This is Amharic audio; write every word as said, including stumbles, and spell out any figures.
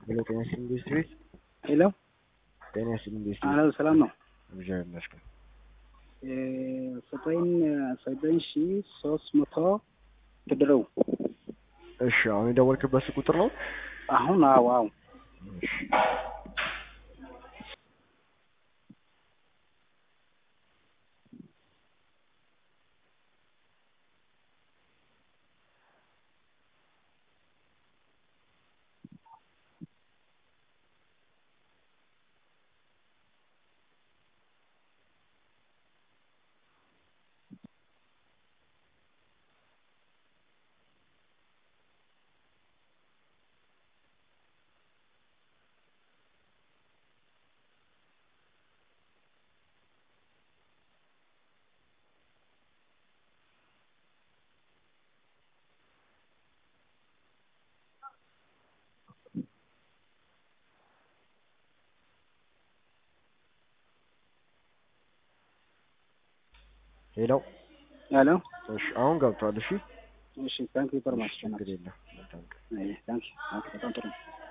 ሄሎ ጤና ይስጥልኝ ኢንዱስትሪ ሄሎ ጤና ይስጥልኝ ኢንዱስትሪ አሎ ሰላም ነው እግዚአብሔር ይመስገን እ ዘጠኝ ዘጠኝ ሺህ ሦስት መቶ ተደረው እሺ አሁን የደወልክበት ቁጥር ነው አሁን አዎ አዎ እሺ ሄሎ ሄሎ እሺ አሁን ገብቷል እሺ እሺ ታንክ ዩ ፎር ማች ችግር የለም ታንክ ዩ ታንክ ዩ በጣም ጥሩ